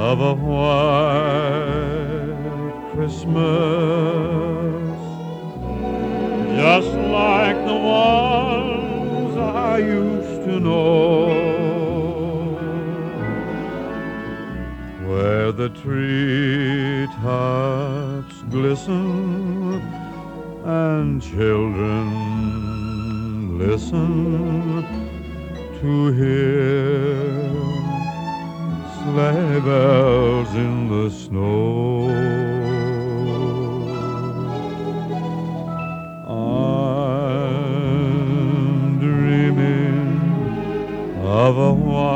of a white Christmas, just like the ones I used to know, where the treetops glisten and children listen to hear sleigh bells in the snow. I'm dreaming of a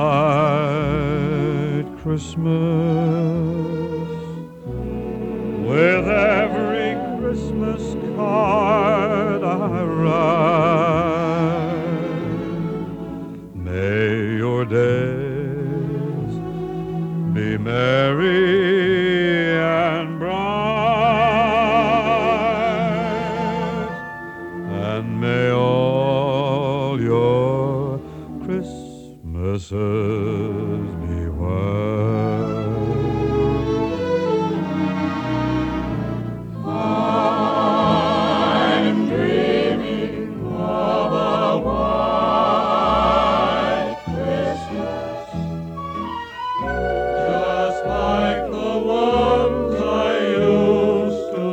white Christmas, with every Christmas card I write. May your days be merry and bright, and may all your Christmases be white. I'm dreaming of a white Christmas, just like the ones I used to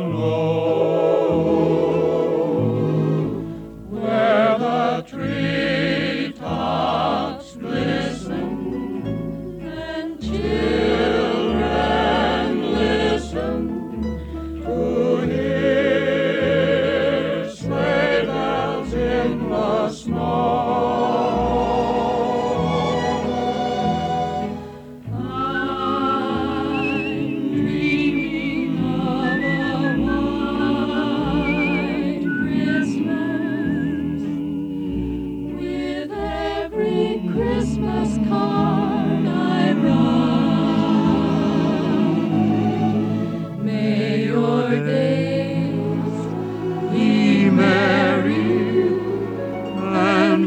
know, where the treetops glisten and children listen to hear sleigh bells in the snow. I'm dreaming of a white Christmas, with every Christmas card I write. May your days be merry and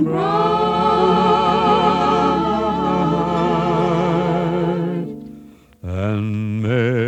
bright, and may